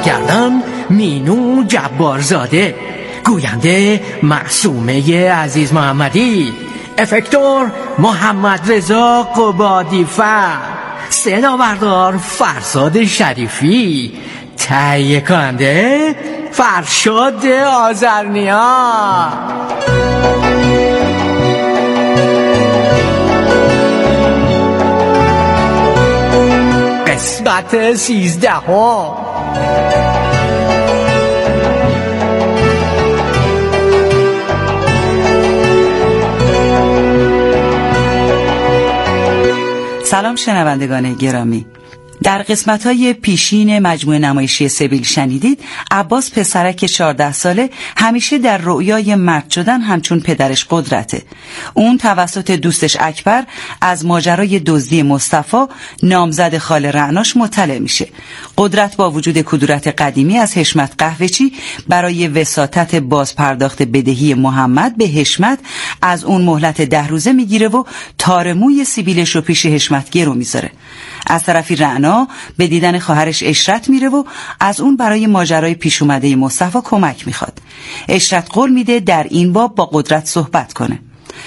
کارگردان مینو جبارزاده، گوینده معصومه عزیز محمدی، افکتور محمد رضا قبادی فر، صدا بردار فرزاد شریفی، تهیه کننده فرشاد آذرنیا. قسمت 13. سلام شنوندگان گرامی. در قسمت‌های پیشین مجموعه نمایشی سبیل شنیدید عباس پسرک 14 ساله همیشه در رؤیای مرد شدن همچون پدرش قدرته. اون توسط دوستش اکبر از ماجرای دزدی مصطفی نامزد خاله رعناش مطلع میشه. قدرت با وجود کدورت قدیمی از حشمت قهوه‌چی برای وساطت بازپرداخت بدهی محمد به حشمت از اون مهلت 10 روزه میگیره و تار موی سیبیلش رو پیش حشمت گرو میذاره. از طرفی رعنا به دیدن خواهرش اشرت میره و از اون برای ماجرای پیش اومده مصطفی کمک میخواد. اشرت قول میده در این باب با قدرت صحبت کنه.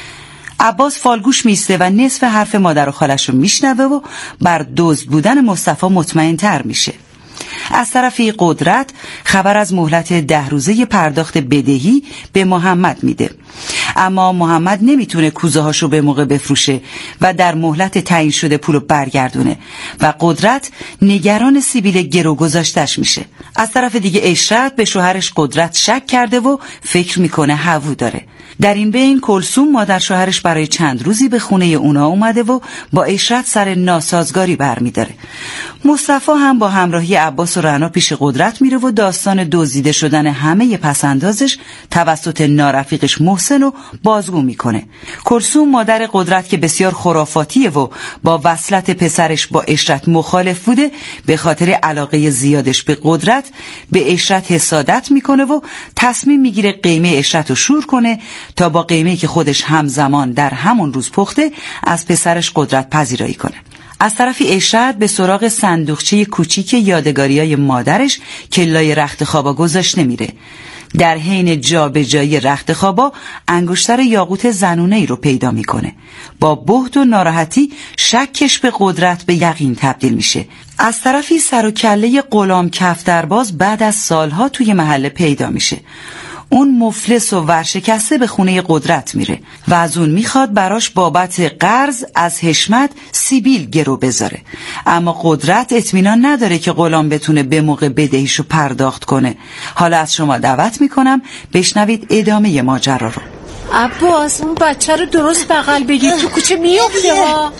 عباس فالگوش میسته و نصف حرف مادر و خالش رو میشنوه و بر دزد بودن مصطفی مطمئن تر میشه. از طرفی قدرت خبر از مهلت 10 روزه پرداخت بدهی به محمد میده، اما محمد نمیتونه کوزه هاشو به موقع بفروشه و در مهلت تعیین شده پولو برگردونه و قدرت نگران سیبیل گرو گذاشتش میشه. از طرف دیگه اشرت به شوهرش قدرت شک کرده و فکر میکنه هوو داره. در این بین کلثوم مادر شوهرش برای چند روزی به خونه اونا اومده و با اشرت سر ناسازگاری برمیداره. مصطفی هم با همراهی عباس و رعنا پیش قدرت میره و داستان دزدیده شدن همه پسندازش توسط نارفیقش محسن رو بازگو میکنه. کلثوم مادر قدرت که بسیار خرافاتیه و با وصلت پسرش با اشرت مخالف بوده، به خاطر علاقه زیادش به قدرت به اشرت حسادت میکنه و تصمیم میگیره قیمه اشرت رو شور کنه تا با قیمه‌ای که خودش همزمان در همون روز پخته از پسرش قدرت پذیرایی کنه. از طرفی اشرت به سراغ صندوقچه کوچیک یادگاریای مادرش که لای رخت خوابا گذاشته میره. در حین جابجایی رخت خوابا انگشتر یاقوت زنونه‌ای رو پیدا میکنه. با بهت و ناراحتی شکش به قدرت به یقین تبدیل میشه. از طرفی سر و کله غلام کفترباز بعد از سالها توی محله پیدا میشه. اون مفلس و ورشکسته به خونه قدرت میره و از اون میخواد براش بابت قرض از حشمت سیبیل گرو بذاره، اما قدرت اطمینان نداره که غلام بتونه به موقع بدهیشو پرداخت کنه. حالا از شما دعوت میکنم بشنوید ادامه ماجرا رو. عباس اون بچه رو درست بغل بگیر، تو کوچه میافته ها.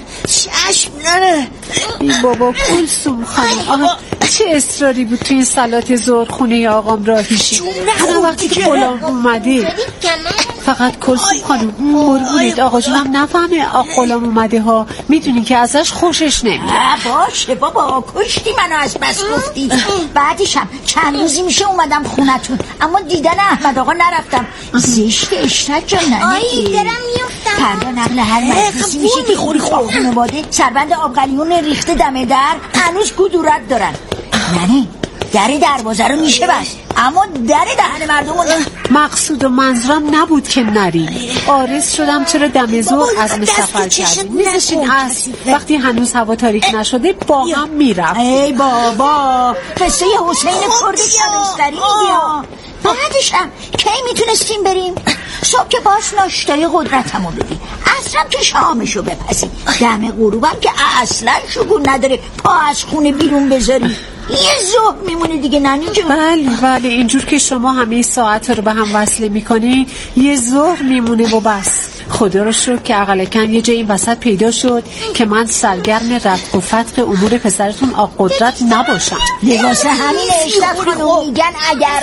چشم نره. ای بابا کلثوم خانم، چه اصراری بود تو این صلات ظهر خونه آقام راهیشی؟ انا وقتی که غلام اومده فقط کلثوم خانم قربونت آقا جونم نفهمه غلام اومده ها، میدونی که ازش خوشش نمیاد. باشه بابا کشتی منو از بس گفتی. بعدشم چند روزی میشه اومدم خونتون اما دیدن احمد آقا نرفتم. زشت اشرت جان ننه. آی دارم میفتم. فردا نقل هر مجلسی میشه که خوری خواه خانواده سربند آبقلیون ریخته دم در هنوز کدورت دارن. ننه در دروازه رو میشه بست اما در دهن مردم رو مقصود و منظورم نبود که نری. عارض شدم چرا دم ظهر از سفر کردیم. میذاشین اصل وقتی هنوز هوا تاریک نشده با هم میرفت. ای بابا قصه حسین کرد کبستری میگه. بعدشم کی میتونستیم بریم؟ صبح که باش ناشتای قدرتمو بدی، اصلا که شامشو بپسی، دم غروبم که اصلا شگون نداره پا از خونه بیرون بذاری. یه ظهر میمونه دیگه ننی جون. بله اینجور که شما همه ساعت رو به هم وصله میکنی یه ظهر میمونه و بس. خدا رو شکر که اقلکن یه جای این وسط پیدا شد که من سرگرم رفت و فتق امور پسرتون قدرت نباشم. واسه همین اشرت خانم میگن اگر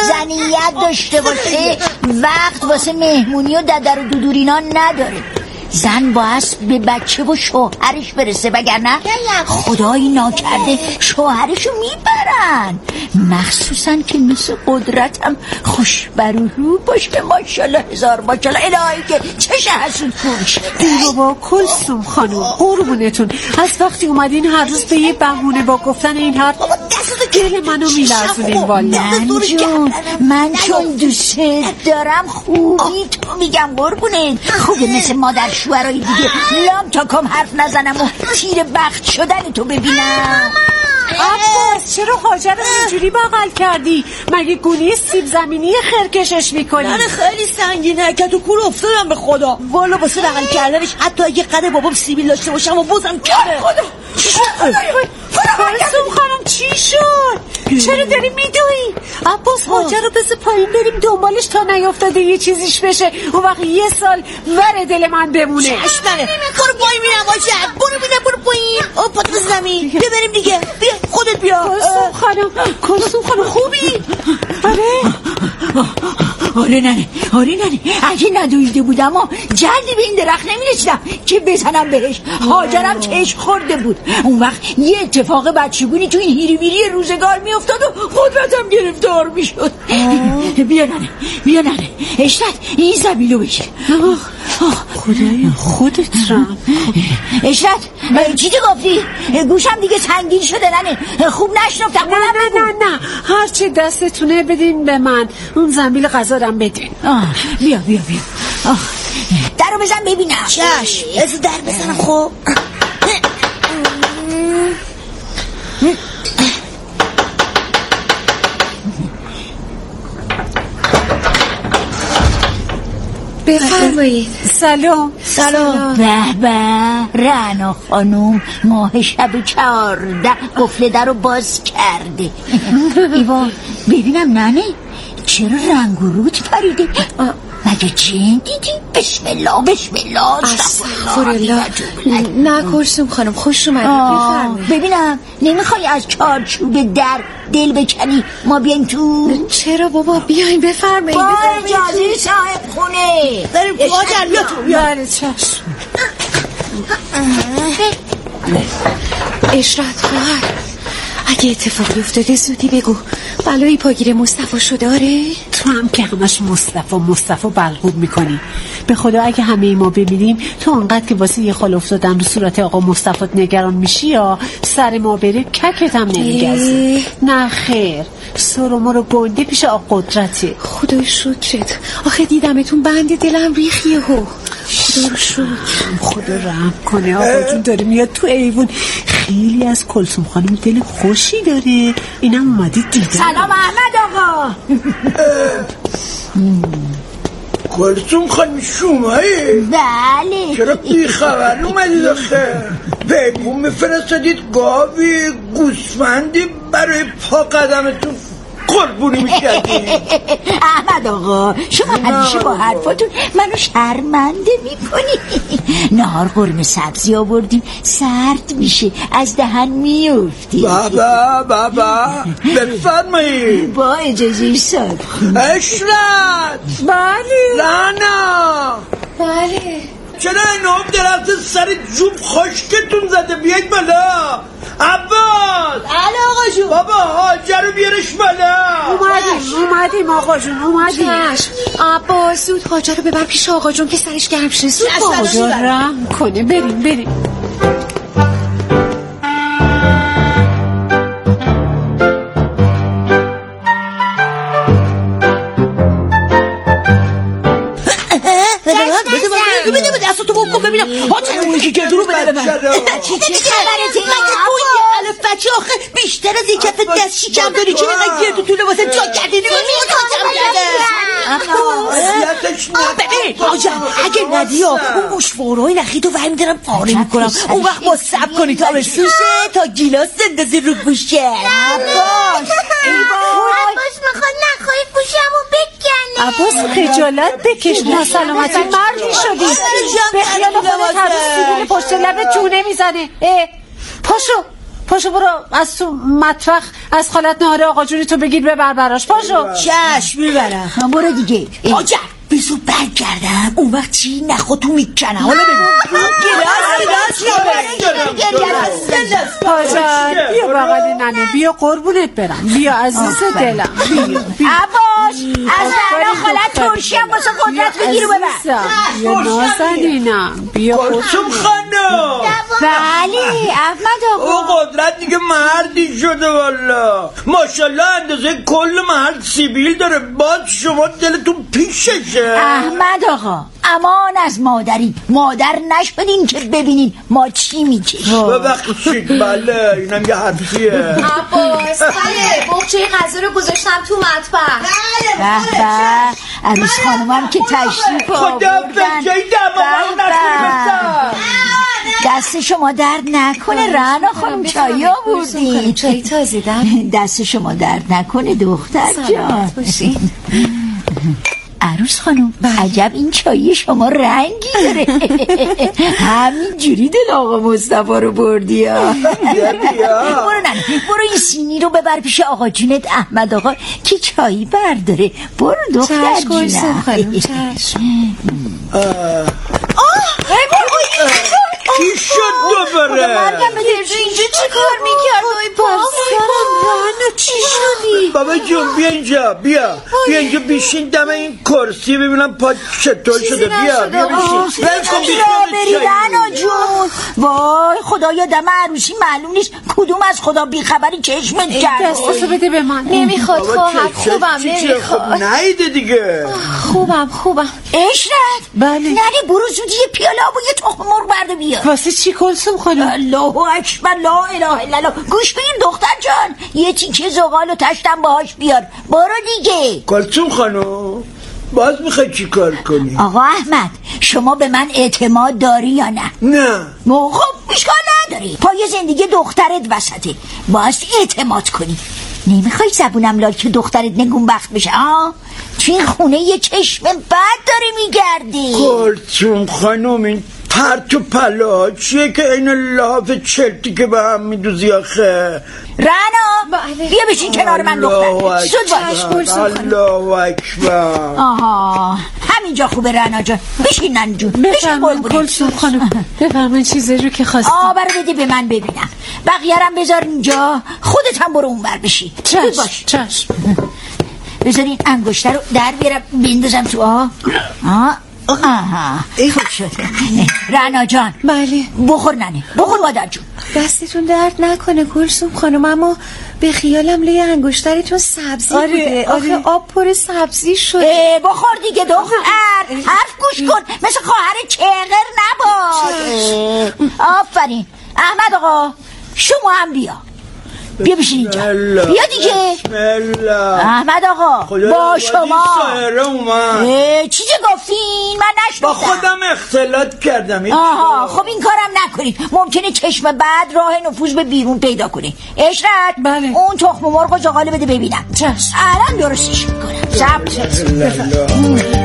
زنیت داشته باشه وقت واسه مهمونی و ددر و دودورینا نداره. زن باید به بچه و شوهرش برسه، وگرنه خدایی ناکرده شوهرشو میبرن. مخصوصا که مثل قدرتم خوش برو باشه، ماشالله هزار ماشالله. الهی که چش حسود فروش. بابا کلثوم خانم قربونتون، از وقتی اومدین هر روز به یه بهونه با گفتن این حرف دل منو میلرزونین. والا من چون دوست دارم خوبی تو میگم قربونت. خوبه مثل مادر شوهرای دیگه لام تا کم حرف نزنم و تیر بخت شدن تو ببینم. عباس چرا حاجه رو اینجوری بغل کردی؟ مگه گونی سیب زمینی خرکشش میکنی؟ من خیلی سنگینه که تو کور افتادم به خدا. والا واسه بغل کردنش حتی اگه قد بابام سیبیل داشته باشم و بازم کنه. کلثوم خانم چی شد؟ چرا داری میدوی؟ عباس حاجه رو بس پایین بریم دنبالش تا نیافتاده یه چیزیش بشه، اون وقت یه سال ور دل من بمونه. چشمنه برو پایین میرم حاجه، برو پایین. پات به زمین ببریم دیگه. بیا خودت بیا. کلثوم خانم خوبی؟ آره ننه اگه ندویده بودم و جلدی به این درخت نمیرسیدم که بزنم بهش. حاجرم چشم خورده بود. اون وقت یه اتفاق بچگونی تو این هیری ویری روزگار میافتاد و قدرتم گرفتار میشد. بیا ننه اشرت این زبیلو بشه. خدای خودت رم. اشرت چی تو گفتی؟ گوشم دیگه تنگین شده ننه، خوب نشنفتم. نه هرچی دستتونه بدین به من، اون زنبیل غذارم بدین. بیا درو بزن ببینم. چشم از در بزنم. خب بفرمایید. سلام. به رعنا خانوم ماه شب 14 قفل در رو باز کرده. ایوا ببینم ننه چرا رنگ و روت پریده؟ مگه جن دیدی؟ بسم الله استغفرالله. نه کلثوم خانم خوش اومدید. بفرمایید. ببینم نمیخوای از چارچوب در دل بکنی ما بیایم تو؟ چرا بابا بیاین بفرمایید. با اجازه صاحب خونه بریم مادر بیا تو. بله چشم. اشرت خواهر اگه اتفاقی افتاده زودی بگو، بلایی پاگیر مصطفی شده. آره تو هم که همش مصطفی بلغوب میکنی. به خدا اگه همه ما ببینیم تو انقدر که واسه یه خال افتادن رو صورت آقا مصطفی نگران میشی یا سر ما بره ککت هم نمیگزی. نه خیر، سر و ما رو گنده پیش آقا قدرته. خدای شکرت. آخه دیدمتون بند دلم ریخیه ها. خدا رو شکر. خدا رحم کنه. آقا جون داره میاد تو ایوون. خیلی از کلثوم خانم دل خوشی داره. اینم اومدی دیدن. سلام احمد آقا. کلثوم خانم شمایی؟ بله. چرا بیخبر اومدید آخه؟ پیغام میفرستادید گاوی گوسفندی برای پا قدمتون قربونی میکردید. احمد آقا شما همیشه با حرفاتون منو شرمنده میکنی. نهار قرمه سبزی آوردیم سرد میشه از دهن میفتی. بابا بفرمایید. با اجازه صاحب. اشرت. بله. رانا. بله. چرا این هم درخت سر جوب خشکتون زده؟ بیاید بالا. عباس. بله آقا جون. بابا حاجه رو بیارش بالا. اومدیم آقا جون اومدیم. چشم عباس زود حاجه رو ببر پیش آقا جون که سرش گرم شه. زود خدا رحم کنه. بریم. بده دستو بکن ببینم حاجه اون یکی گردو رو بده من. چی خبرته؟ مگه تو این الف بچه آخه بیشتر از این کف دست شیکم داری که اینقدر گردو طوله واسه جا کرده ببین حاجه اگه ندی اون گوشوارای نخی تو وهم دارم پاره میکنم. اون وقت با سب کنی تا بسوشه تا گیلاس اندازی رو گوشه. عباس میخواد نخواهی گوشمو بکنه. عباس خجالت بکش. ما سلامتی مردی شدی. به خیال خودت هر روز سیبیل پشت لبت جونه میزنه. پاشو برو از تو مطبخ از خالت نهار آقا جونی تو بگیر ببر براش. پاشو. چشم میبرم. برو دیگه. حاجه بزو برگردم اون وقت چی نخوتو میکنم. حالا بگو حاجت بیا بغل ننه، بیا قربونت برم، بیا عزیز دلم، بیا عباس از رعنا خالت ترشی هم واسه قدرت بگیر و ببر. بیا نازنینم، بیا کلثوم خانم. بله احمد آقا. او قدرت دیگه مردی شده والا، ماشالله اندازه کل مرد سیبیل داره. باز شما دلتون پیششه. احمد آقا امان از مادری، مادر نشدین که ببینین ما چی میکشیم. ببخشید بله اینم یه حرفیه. عباس بله بخچه غذا رو گذاشتم تو مطبخ. به به عروس خانومم که تشریف خدا بجای دماغ نکنه. دست شما درد نکنه رعنا خانم، چایی آوردین. چایی تازه در دست شما درد نکنه دختر جان. عروس خانم عجب این چایی شما رنگی داره. همین جوری دل آقا مصطفی رو بردی ها. برو این سینی رو ببر پیش آقا جونت احمد آقا که چایی برداره. برو دختر جونم. کی شد دوباره؟ مرگم بده اینجا چی کار میکرد؟ رعنا چی شدی؟ بابا جون بیا اینجا، بیا اینجا بیشین دم این کرسی ببینم پا چطور شده. بیا بیشین. بری رعنا جون. وای خدایا دم عروسی معلوم نیست کدوم از خدا بیخبری چشمت کرد. دستشو بده به من. نمیخواد خواهر، خوبم نمیخواد. نیده دیگه. خوبم اشرت بله ننه برو زودی یه پیاله آب و یه تخم مرغ برده بیا. واسه چی کلثوم خانم؟ الله اکبر لا اله الا الله. گوش بگیر دختر جان یه تیکه زغال و تشتم باهاش بیار. برو دیگه. کلثوم خانم باز میخوای چی کار کنی؟ آقا احمد شما به من اعتماد داری یا نه؟ نه. خب اشکال نداری، پای زندگی دخترت وسطه، باید اعتماد کنی. نمیخوای زبونم لال که دخترت نگونبخت بشه ها؟ تو این خونه یه چشم بد داری میگردی. کلثوم خانم این پرت و پلا چیه که این لاف چلتی که به هم میدوزی آخه؟ رعنا بیا بشین کنار من دختر. زود باش. الله اکبر. آها همینجا خوبه رعنا جان. بشین نن جون. بفرمایید کلثوم خانم، بفرمایید چیزی رو که خواستی. آبر بده به من ببینم. بقیه‌رم بذار اینجا، خودت هم برو اونور بشی. چشم. بذارین انگشتر رو در بیارم بندازم تو آها خوب شده. رعنا جان بله بخور ننه، بخور مادر جون. دستتون درد نکنه کلثوم خانم، اما به خیالم لوی انگشترتون سبزی بوده. آخه آب پر سبزی شده. بخور دیگه دختر، حرف گوش کن، مثل خواهر چغر نباش. آفرین. احمد آقا شما هم بیا بشین اینجا. بیا دیگه. احمد آقا با شما چیزی گفتین من نشنیدم. با خودم اختلاط کردم. آها خب این کارم نکنید، ممکنه چشم بعد راه نفوذ به بیرون پیدا کنه. اشرت بله. اون تخم مرغ و زغال بده ببینم. الان درستش میکنم. صبر.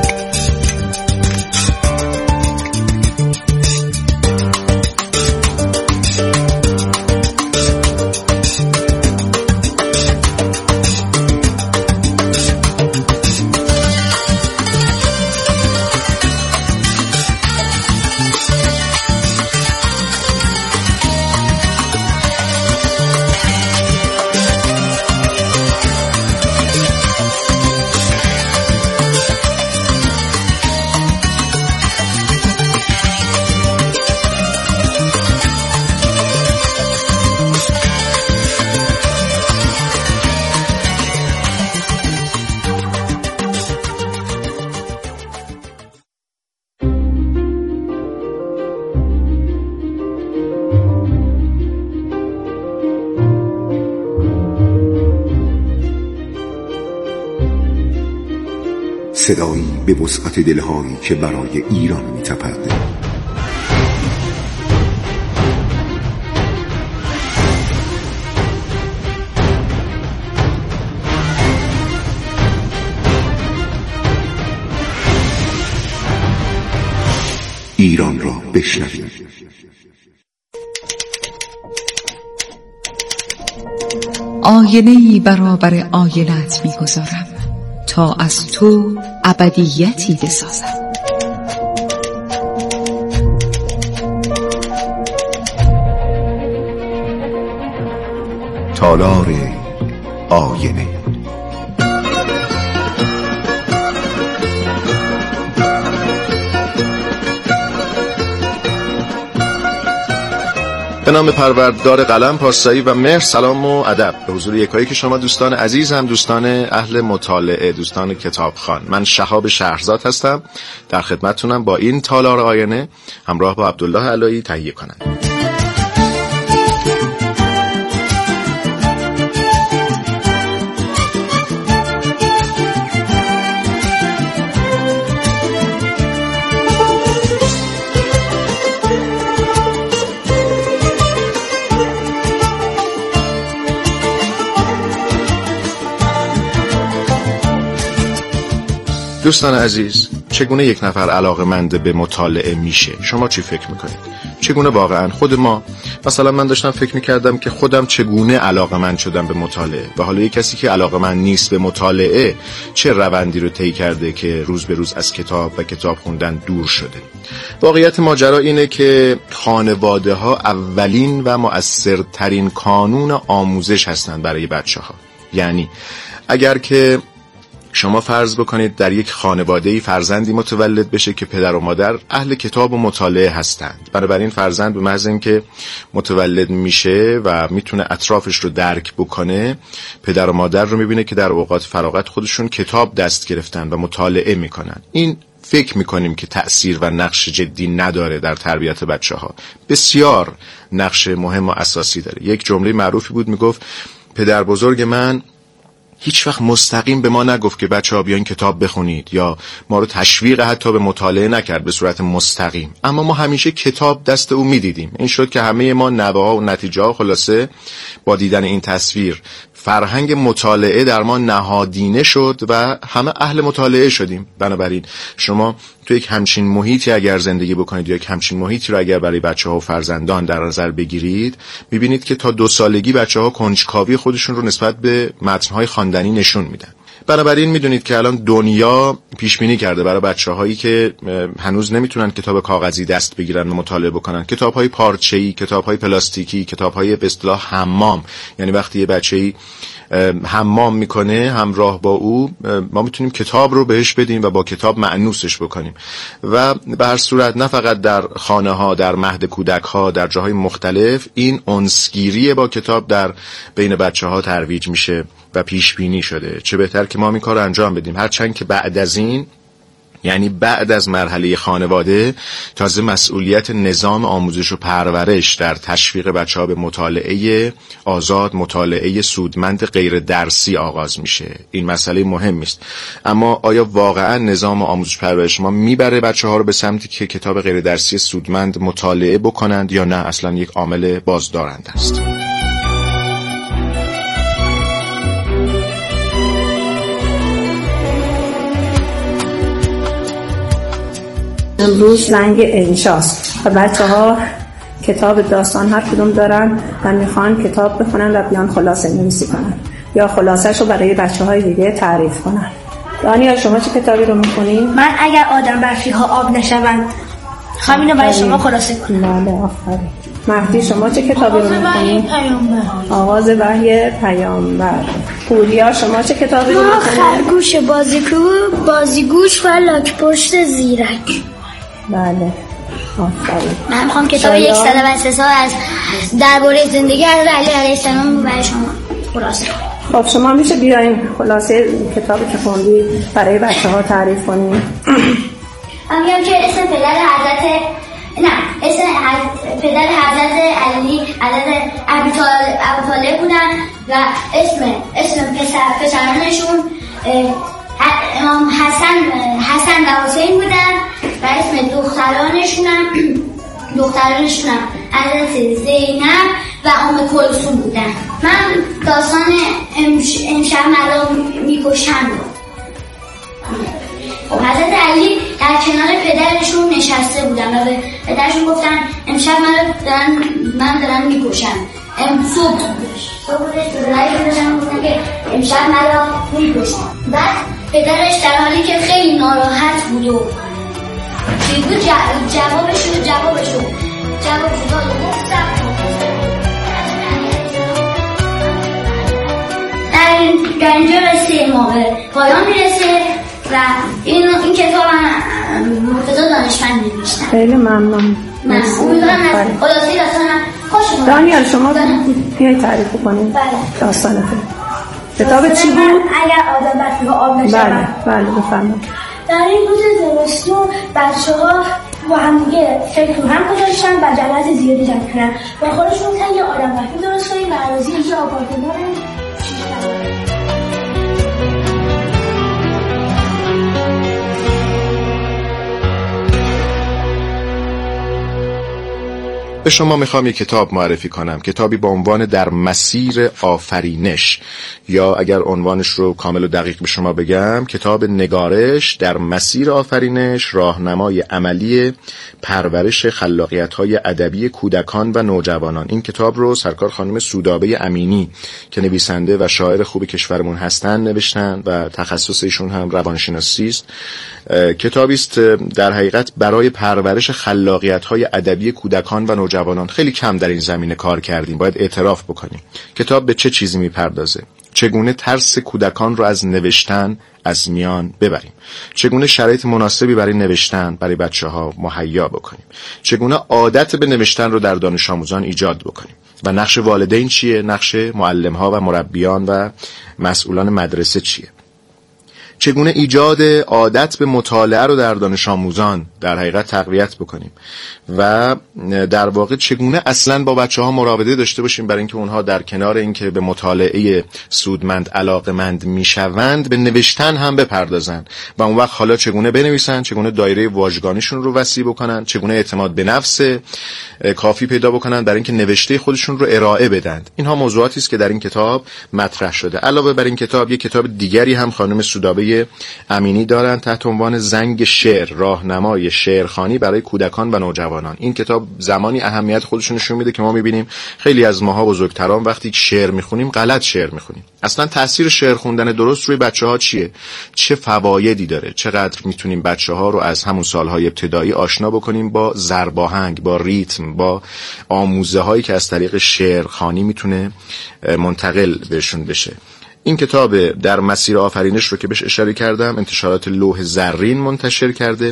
صدایی به وسعت دلهایی که برای ایران می‌تپد. ایران را بشنوید. آینه‌ای برابر آینه‌ات می‌گذارم تا از تو ابدیتی بسازم. تالار آینه. به نام پروردگار قلم، پارسایی و مهر، سلام و ادب به حضور یکایی که شما دوستان عزیز هم دوستان اهل مطالعه، دوستان کتابخوان. من شهاب شهرزاد هستم، در خدمتتونم با این تالار آینه همراه با عبدالله علایی تهیه کنند. دوستان عزیز، چگونه یک نفر علاقه‌مند به مطالعه میشه؟ شما چی فکر میکنید؟ چگونه واقعا خود ما، مثلا من داشتم فکر میکردم که خودم چگونه علاقه‌مند شدم به مطالعه و حالا یک کسی که علاقه‌مند نیست به مطالعه چه روندی رو طی کرده که روز به روز از کتاب و کتاب خوندن دور شده. واقعیت ماجرا اینه که خانواده ها اولین و مؤثرترین کانون آموزش هستند برای بچه‌ها. یعنی اگر که شما فرض بکنید در یک خانواده‌ای فرزندی متولد بشه که پدر و مادر اهل کتاب و مطالعه هستند، بنابراین فرزند به محض اینکه متولد میشه و میتونه اطرافش رو درک بکنه، پدر و مادر رو میبینه که در اوقات فراغت خودشون کتاب دست گرفتن و مطالعه میکنن. این فکر میکنیم که تأثیر و نقش جدی نداره در تربیت بچه‌ها. بسیار نقش مهم و اساسی داره. یک جمله معروفی بود میگفت پدر بزرگ من هیچ وقت مستقیم به ما نگفت که بچه‌ها بیاین کتاب بخونید، یا ما رو تشویق حتی به مطالعه نکرد به صورت مستقیم، اما ما همیشه کتاب دست او میدیدیم. این شد که همه ما نوه‌ها و نتیجه‌ها خلاصه با دیدن این تصویر فرهنگ مطالعه در ما نهادینه شد و همه اهل مطالعه شدیم. بنابراین شما تو یک همچین محیطی اگر زندگی بکنید یا یک همچین محیطی رو اگر برای بچه‌ها و فرزندان در نظر بگیرید، می‌بینید که تا 2 سالگی بچه‌ها کنجکاوی خودشون رو نسبت به متن‌های خواندنی نشون میدن. بنابراین میدونید که الان دنیا پیش بینی کرده برای بچه‌هایی که هنوز نمیتونن کتاب کاغذی دست بگیرن و مطالعه بکنن، کتاب‌های پارچه‌ای، کتاب‌های پلاستیکی، کتاب‌های به اصطلاح حمام. یعنی وقتی یه بچه‌ای حمام میکنه، همراه با او ما میتونیم کتاب رو بهش بدیم و با کتاب مأنوسش بکنیم. و به هر صورت نه فقط در خانه ها، در مهد کودک ها، در جاهای مختلف این انسگیری با کتاب در بین بچه ها ترویج میشه و پیش بینی شده. چه بهتر که ما این کار رو انجام بدیم، هرچند که بعد از این، یعنی بعد از مرحله خانواده، تازه مسئولیت نظام آموزش و پرورش در تشویق بچه‌ها به مطالعه آزاد، مطالعه سودمند غیر درسی آغاز میشه. این مسئله مهمی است. اما آیا واقعا نظام آموزش و پرورش ما میبره بچه‌ها رو به سمتی که کتاب غیر درسی سودمند مطالعه بکنند یا نه اصلا یک عامل بازدارنده است؟ امروز زنگ انشاست و بچه‌ها کتاب داستان هر کدوم دارن و میخوان کتاب بخونن و بیان خلاصه نویسی کنن یا خلاصه‌شو برای بچه‌های دیگه تعریف کنن. دانیال شما چه کتابی رو میخونی؟ من اگر آدم برفی‌ها آب نشوند همینو برای شما خلاصه کنم. بله آفرین. مهدی شما چه کتابی رو میخونی؟ آغاز وحی پیامبر. پوریا شما چه کتابی رو میخونی؟ خرگوش بازیگوش و لاک پشت زیرک. بله آفرین. من میخوام کتاب 103 سال از درباره زندگی حضرت علی علیه السلام برای شما خلاصه کنم. خب شما میشه بیاین خلاصه کتابی که خوندی برای بچه‌ها تعریف کنیم؟ میگم که اسم پدر حضرت علی حضرت ابی طالب بودن و اسم پسرانشون امام حسن و حسین بودن و اسم دخترانشون حضرت زینب و ام کلثوم بودن. من داستان امشب مرا میکشند. خب حضرت علی در کنار پدرشون نشسته بودن و به پدرشون گفتن امشب من دارن میکشن. صبح بودش به پدرشون گفتن که امشب مرا میکشن. بعد پدرش در حالی که خیلی ناراحت بود و چی بود جوابشو داد و گفت در اینجا رسیده ما به پایان میرسه و این کتاب مرتضی دانشمند نوشتن. خیلی ممنون. من امیدوارم خلاصه داستانم خوش اومد. دانیال شما بیایید تعریف کنید داستانتون. کتاب چی بود؟ اگر آدم وقتی آب نشود. بله بفرمایید. در این روز زمستون بچه‌ها با هم دیگه فکر رو هم گذاشتن و جلسه زیادی جمع کردن و خودشون گفتن یه آدم وقتی درست کنیم و عراضی یه آپارتمان به شما میخوام یک کتاب معرفی کنم، کتابی با عنوان در مسیر آفرینش، یا اگر عنوانش رو کامل و دقیق به شما بگم، کتاب نگارش در مسیر آفرینش، راهنمای عملی پرورش خلاقیت‌های ادبی کودکان و نوجوانان. این کتاب رو سرکار خانم سودابه امینی که نویسنده و شاعر خوب کشورمون هستن نوشتن و تخصص ایشون هم روانشناسی است. کتابی است در حقیقت برای پرورش خلاقیت‌های ادبی کودکان و نوجوانان. خیلی کم در این زمینه کار کردیم، باید اعتراف بکنیم. کتاب به چه چیزی میپردازه؟ چگونه ترس کودکان رو از نوشتن از میان ببریم، چگونه شرایط مناسبی برای نوشتن برای بچه‌ها مهیا بکنیم، چگونه عادت به نوشتن رو در دانش آموزان ایجاد بکنیم و نقش والدین چیه، نقش معلم‌ها و مربیان و مسئولان مدرسه چیه، چگونه ایجاد عادت به مطالعه رو در دانش آموزان در حقیقت تقویت بکنیم و در واقع چگونه اصلا با بچه‌ها مراوده داشته باشیم برای اینکه اونها در کنار اینکه به مطالعه سودمند علاقه‌مند میشوند به نوشتن هم بپردازن و اون وقت حالا چگونه بنویسن، چگونه دایره واژگانیشون رو وسیع بکنن، چگونه اعتماد به نفس کافی پیدا بکنن برای اینکه نوشته خودشون رو ارائه بدن. اینها موضوعاتی است که در این کتاب مطرح شده. علاوه بر این کتاب یک کتاب دیگری هم خانم سودابه امینی دارن تحت عنوان زنگ شعر، راهنمای شعرخوانی برای کودکان و نوجوانان. این کتاب زمانی اهمیت خودش نشون میده که ما میبینیم خیلی از ماها بزرگتران وقتی شعر میخونیم غلط شعر میخونیم. اصلا تاثیر شعر خوندن درست روی بچه‌ها چیه؟ چه فوایدی داره؟ چقدر میتونیم بچه‌ها رو از همون سالهای ابتدایی آشنا بکنیم با ضرباهنگ، با ریتم، با آموزه هایی که از طریق شعرخوانی میتونه منتقل بهشون بشه. این کتاب در مسیر آفرینش رو که بهش اشاره کردم انتشارات لوح زرین منتشر کرده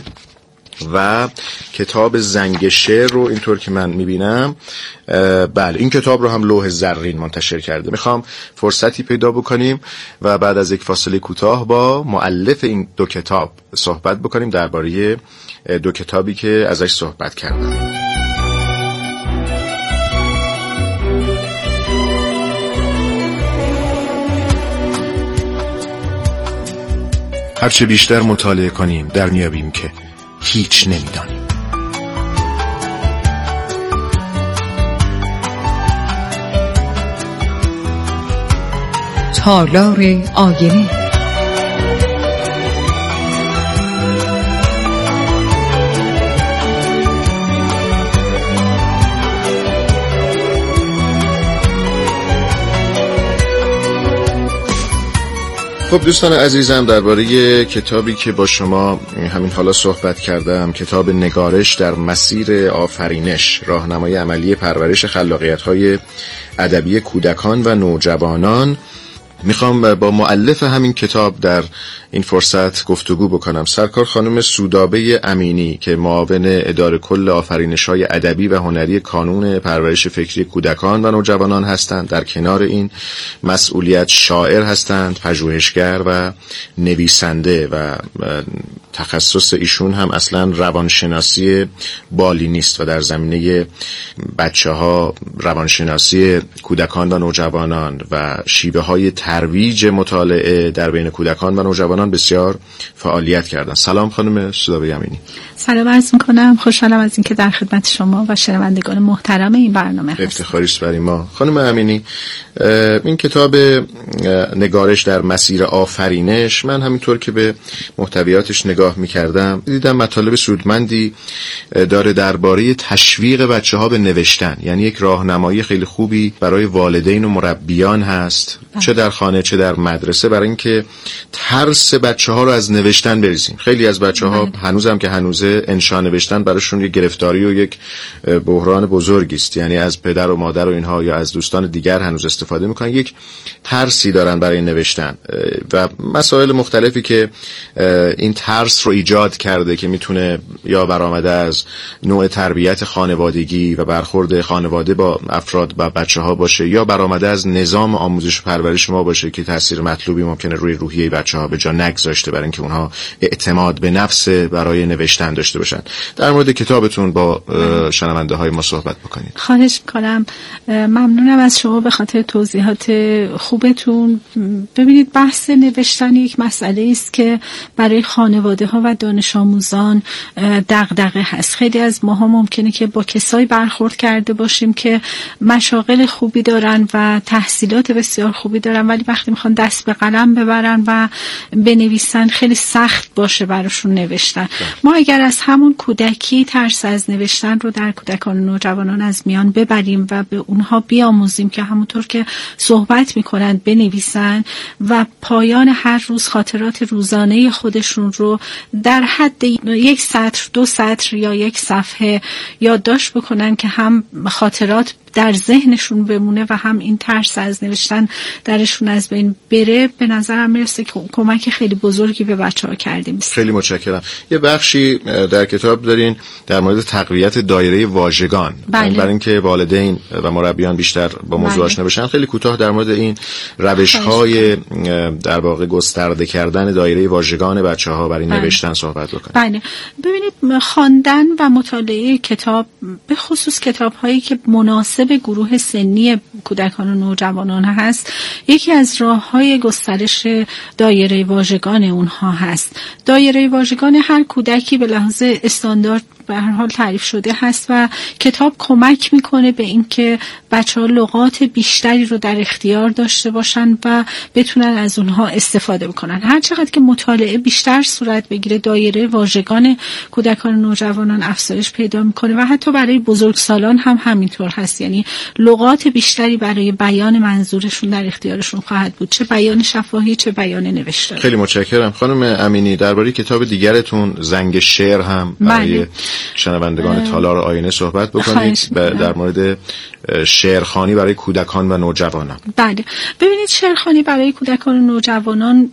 و کتاب زنگ شعر رو اینطور که من میبینم بله این کتاب رو هم لوح زرین منتشر کرده. میخوام فرصتی پیدا بکنیم و بعد از یک فاصله کوتاه با مؤلف این دو کتاب صحبت بکنیم درباره دو کتابی که ازش صحبت کردم. هرچه بیشتر مطالعه کنیم در میابیم که هیچ نمیدانیم. تالار آینه. خب دوستان عزیزم، درباره کتابی که با شما همین حالا صحبت کردم، کتاب نگارش در مسیر آفرینش، راهنمای عملی پرورش خلاقیت‌های ادبی کودکان و نوجوانان، میخوام با مؤلف همین کتاب در این فرصت گفتگو بکنم. سرکار خانم سودابه امینی که معاون اداره کل آفرینش‌های ادبی و هنری کانون پرورش فکری کودکان و نوجوانان هستند. در کنار این مسئولیت شاعر هستند، پژوهشگر و نویسنده و تخصص ایشون هم اصلا روانشناسی بالینی است و در زمینه بچه‌ها روانشناسی کودکان و نوجوانان و شیوه‌های ترویج مطالعه در بین کودکان و نوجوانان بسیار فعالیت کردن. سلام خانم سودابه امینی. سلام عرض می‌کنم، خوشحالم از اینکه در خدمت شما و شنوندگان محترم این برنامه هستم. افتخاری است برای ما. خانم امینی، این کتاب نگارش در مسیر آفرینش، من همینطور که به محتویاتش نگاه نگاه می‌کردم دیدم مطالب سودمندی داره درباره تشویق بچه‌ها به نوشتن، یعنی یک راهنمایی خیلی خوبی برای والدین و مربیان هست، چه در خانه چه در مدرسه، برای اینکه ترس بچه‌ها رو از نوشتن بریزیم. خیلی از بچه‌ها هنوزم که هنوزه انشا نوشتن براشون یک گرفتاری و یک بحران بزرگی است، یعنی از پدر و مادر و اینها یا از دوستان دیگر هنوز استفاده میکنن، یک ترسی دارن برای نوشتن و مسائل مختلفی که این ترس رو ایجاد کرده که میتونه یا برآمده از نوع تربیت خانوادگی و برخورد خانواده با افراد و بچه‌ها باشه، یا برآمده از نظام آموزش و پرورش ما باشه که تاثیر مطلوبی ممکنه روی روحیه بچه‌ها به جا نگذاشته برای اینکه اونها اعتماد به نفس برای نوشتن داشته باشن. در مورد کتابتون با شنونده های ما صحبت بکنید. خواهش می‌کنم. ممنونم از شما به خاطر توضیحات خوبتون. ببینید بحث نوشتن یک مسئله است که برای خانواده ها و دانش آموزان دغدغه هست. خیلی از ماها ممکنه که با کسایی برخورد کرده باشیم که مشاغل خوبی دارن و تحصیلات بسیار خوبی دارن، ولی وقتی میخوان دست به قلم ببرن و بنویسن خیلی سخت باشه براشون نوشتن. ما اگر از همون کودکی ترس از نوشتن رو در کودکان و نوجوانان از میان ببریم و به اونها بیاموزیم که همونطور که صحبت میکنن بنویسن و پایان هر روز خاطرات روزانه خودشون رو در حد 1 سطر 2 سطر یا 1 صفحه یادداشت بکنن که هم خاطرات در ذهنشون بمونه و هم این ترس از نوشتن درشون از بین بره، به نظرم میرسه که کمک خیلی بزرگی به بچه‌ها کردیم. خیلی متشکرم. یه بخشی در کتاب دارین در مورد تقویت دایره واژگان، برای اینکه والدین و مربیان بیشتر با موضوع آشنا بشن. خیلی کوتاه در مورد این روش‌های در واقع گسترده کردن دایره واژگان بچه‌ها برای نوشتن صحبت بکنید. بله. ببینید خواندن و مطالعه کتاب، به خصوص کتاب‌هایی که مناسب به گروه سنی کودکان و نوجوانان هست، یکی از راه‌های گسترش دایره واژگان اونها هست. دایره واژگان هر کودکی به لحاظ استاندارد به هر حال تعریف شده هست و کتاب کمک میکنه به اینکه بچه‌ها لغات بیشتری رو در اختیار داشته باشن و بتونن از اونها استفاده بکنن. هر چقدر که مطالعه بیشتر صورت بگیره، دایره واژگان کودکان و نوجوانان افزایش پیدا میکنه و حتی برای بزرگسالان هم همینطور هست، یعنی لغات بیشتری برای بیان منظورشون در اختیارشون خواهد بود، چه بیان شفاهی چه بیان نوشته. خیلی متشکرم. خانم امینی، درباره کتاب دیگرتون زنگ شعر هم برای شنوندگان تالار آینه صحبت بکنید در مورد شعرخوانی برای کودکان و نوجوانان. بله. ببینید شعرخوانی برای کودکان و نوجوانان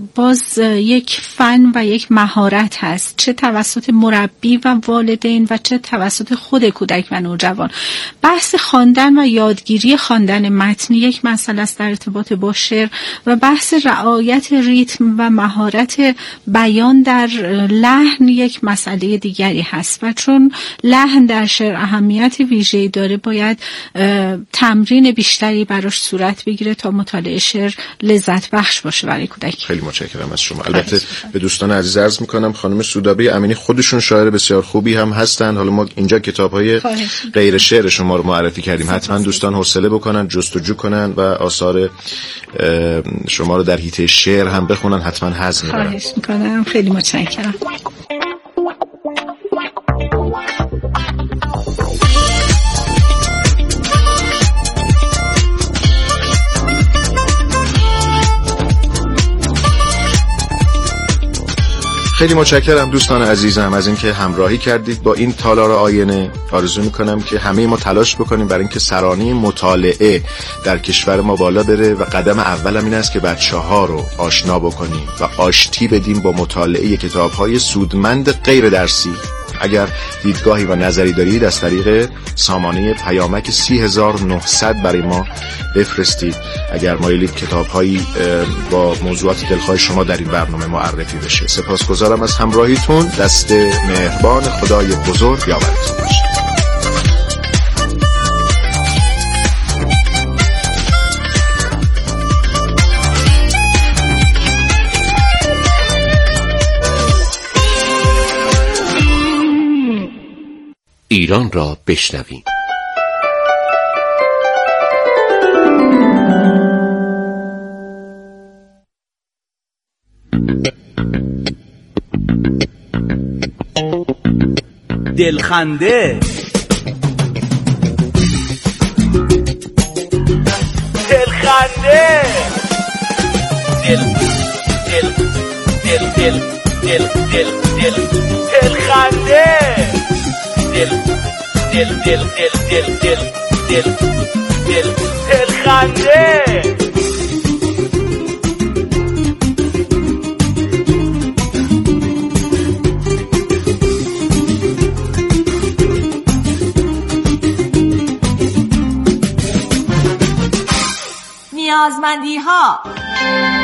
باز یک فن و یک مهارت هست، چه توسط مربی و والدین و چه توسط خود کودک و نوجوان. بحث خواندن و یادگیری خواندن متن یک مسئله است در ارتباط با شعر و بحث رعایت ریتم و مهارت بیان در لحن یک مسئله دیگری هست و چون لحن در شعر اهمیت ویژه‌ای داره باید تمرین بیشتری براش صورت بگیره تا مطالعه شعر لذت بخش باشه برای کودک. خیلی متشکرم از شما. البته به دوستان عزیز عرض میکنم خانم سودابی امینی خودشون شاعر بسیار خوبی هم هستن. حالا ما اینجا کتاب‌های غیر شعر شما رو معرفی کردیم، حتما دوستان حوصله بکنن جستجو کنن و آثار شما رو در حیطه شعر هم بخونن، حتما حظ میبرن. خواهش میکنم. خیلی متشکرم. خیلی متشکرم دوستان عزیزم از اینکه همراهی کردید با این تالار آینه. آرزو میکنم که همه ما تلاش بکنیم برای اینکه سرانه مطالعه در کشور ما بالا بره و قدم اولم این است که بچه‌ها رو آشنا بکنیم و آشتی بدیم با مطالعه کتاب‌های سودمند غیر درسی. اگر دیدگاهی و نظری دارید از طریق سامانه پیامک 30900 برای ما بفرستید. اگر مایلید کتاب‌هایی با موضوعات دلخواه شما در این برنامه معرفی بشه. سپاسگزارم از همراهیتون. دست مهربان خدای بزرگ یاورتون باشه. ایران را بشنویم. دلخنده دلخنده دل دل دل دل دل دل دل دلخنده دل دل دل دل دل دل دل دل دلخنده نیازمندی ها